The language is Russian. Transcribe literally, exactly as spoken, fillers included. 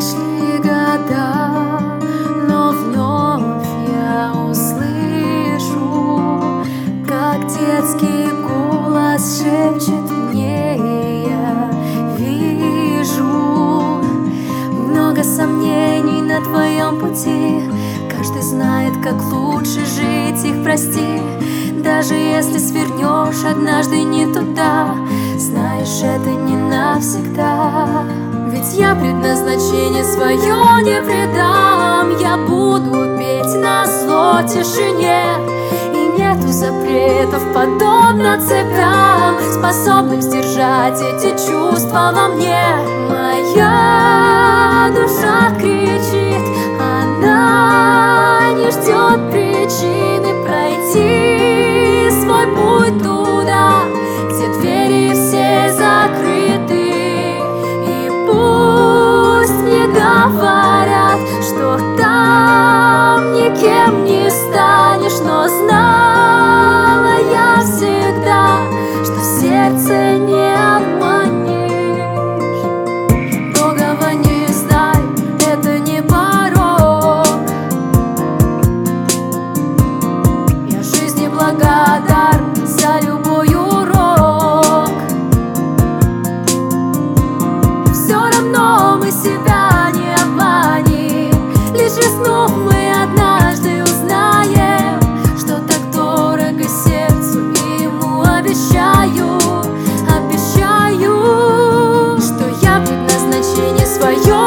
Прошли года, но вновь я услышу, как детский голос шепчет мне, и я вижу много сомнений на твоем пути. Каждый знает, как лучше жить, их прости. Даже если свернешь однажды не туда, знаешь, это не навсегда. Ведь я предназначение свое не предам. Я буду петь назло тишине, и нету запретов, подобно цепям, способным сдержать эти чувства во мне. Моя душа кричит, она не ждет причины пройти свой путь туда, где двери все закрыты. Говорят, что там никем не станешь, но знала я всегда, что в сердце не обманешь. Многого не знай, это не порог. Я жизни благодарна за любой урок. Все равно мы себя весну мы однажды узнаем, что так дорого сердцу, и ему обещаю, обещаю, что я предназначение свое